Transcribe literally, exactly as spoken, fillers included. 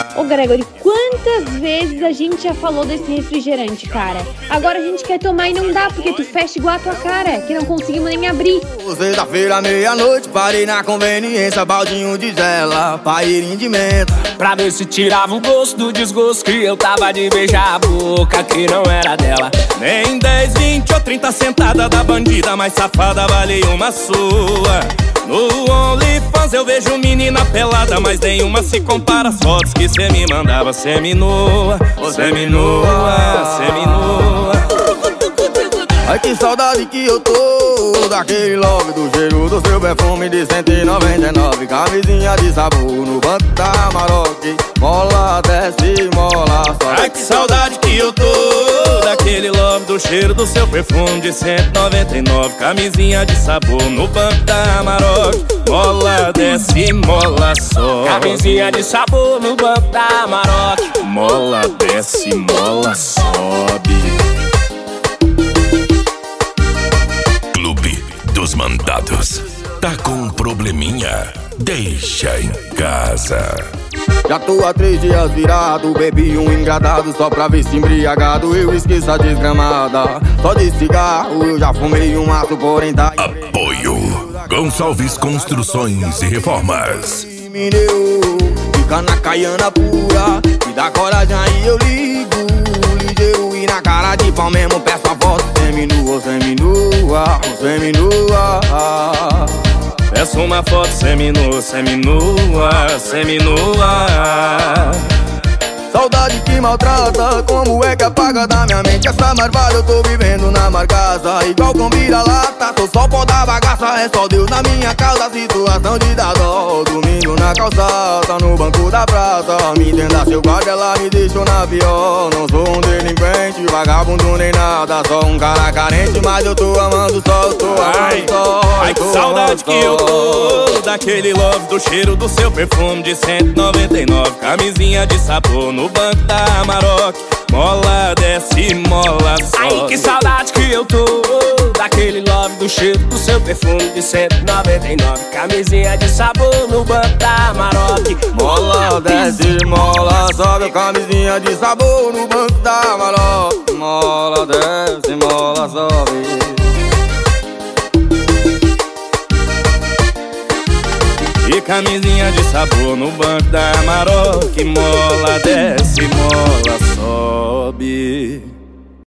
Ô Gregory, quantas vezes a gente já falou desse refrigerante, cara? Agora a gente quer tomar e não dá, porque tu fecha igual a tua cara, que não conseguimos nem abrir. Sexta-feira, meia-noite, parei na conveniência, baldinho de gela, pairinho de menta, pra ver se tirava o gosto do desgosto que eu tava de beijar a boca que não era dela. Nem dez, vinte ou trinta sentada da bandida mais safada vale uma sua. No OnlyFans eu vejo menina pelada, mas nenhuma se compara às fotos que cê me mandava. Semi-nua, semi-nua, semi-nua. Ai que saudade que eu tô daquele love, do cheiro do seu perfume de cento e noventa e nove. Camisinha de sabor no banco da Maroc, mola desce, mola sobe. Ai que saudade que eu tô daquele love, do cheiro do seu perfume de cento e noventa e nove. Camisinha de sabor no banco da Maroc, mola desce, mola sobe. Camisinha de sabor no banco da Maroc, mola desce, mola sobe. Clube dos Mandados. Tá com um probleminha? Deixa em casa. Já tô há três dias virado, bebi um engradado só pra ver se embriagado eu esqueço a desgramada. Só de cigarro eu já fumei um maço, porém tá... Apoio Gonçalves Construções e Reformas. Mineiro, fica na caiana pura, me dá coragem aí eu ligo. Ligeiro e na cara de pau mesmo peço a voz. Seminua, seminua, seminua. Peço uma foto seminua, seminua, seminua. Saudade que maltrata, como é que apaga da minha mente essa marvada? Eu tô vivendo na marcaça, igual com vira-lata. Tô só pó da bagaça, é só Deus na minha causa. Situação de dar dó, domingo na calçada, no banco da praça. Me entenda seu guarda, ela me deixou na pior. Não sou um delinquente, vagabundo nem nada, só um cara carente, mas eu tô amando só, eu tô amando só. Ai que saudade que eu tô daquele love, do cheiro do seu perfume de cento e noventa e nove. Camisinha de sabor no banco da Maroc, mola desce, mola sobe. Ai que saudade que eu tô daquele love, do cheiro do seu perfume de cento e noventa e nove. Camisinha de sabor no banco da Maroc, mola desce, mola sobe. Camisinha de sabor no banco da Maroc, mola desce, mola sobe. E camisinha de sabor no banco da Maroc, mola desce, mola sobe.